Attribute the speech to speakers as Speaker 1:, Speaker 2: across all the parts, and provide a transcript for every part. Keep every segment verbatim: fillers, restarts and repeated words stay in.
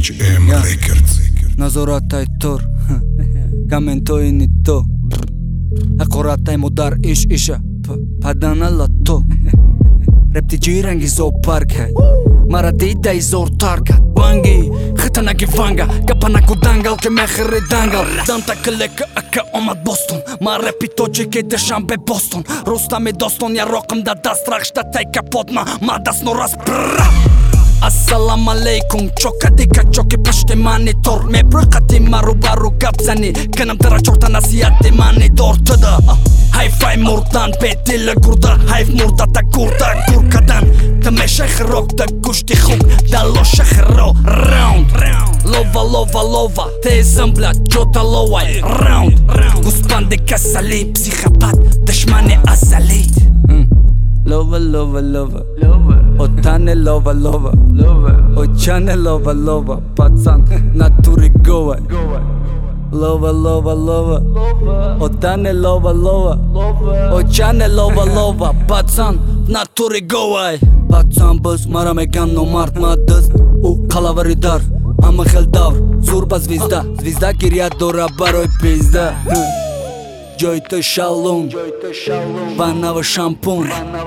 Speaker 1: H M Records.
Speaker 2: Назоратай тор Коментoi не то Аккуратай модар иш иша Паданала то Репти ҷиранги зоопарка Мара дидай зортарка Банги хитанаги ванга Гапанаку дангал ки мехири дангал Данта клека ака омад Бостон Ма репи тоҷики душанбе Бостон Рустами достон я рокам да дастрах штатай капотма Ма дасно раз брррр Ассалам алейкум чокади качоки пашти монитор мебрӯқати мару бару гап зани канам тара чорта насиҳати мани дор туда ҳайфай мурдан бедила гурда ҳайф мурдата гурда гуркадан тамеша хирокда гӯшти хуб далоша хиро раунд лова лова лова тезам блад ҷота ловай раунд гуспанди касали психопат душмани азали Lova, lova, lova, lova. Otane lova, lova, lova. Ochane lova, lova. Пацан, натури говай. Lova, lova, lova, lova. Otane lova, lova, lova. Ochane lova, lova. Пацан, натури говай. Пацан biz mara megan nomard madist. U qalavariдар, ама хелдавр. Зурба звезда, звезда гирьяд дора барои пизда. Ҷойто шалун ва нава шампун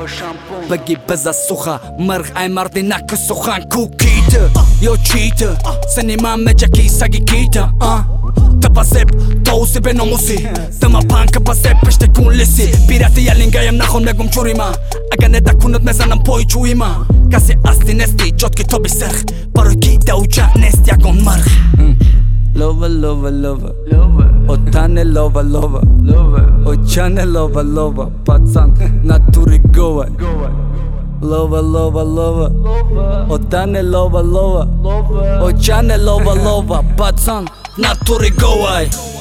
Speaker 2: баги база суха мирғ ай марди наку сухан ку кита ё чита сани ман меҷаки саги кита та пасеб тоуси беномуси дама панка пасеб пеште кун лиси пирати ялингаям нахон мегум чурима ага недакунад мезанам пои чуима каси асти нести ҷот китоби сирх барои ки дауча нест ягон мирғ Lova, lova, lova, lova. Otane lova, lova, lova. Ochane lova, lova. Пацан, натури говай. Lova, lova, lova, lova. Otane lova, lova, lova. Ochane lova, lova. Пацан, натури говай.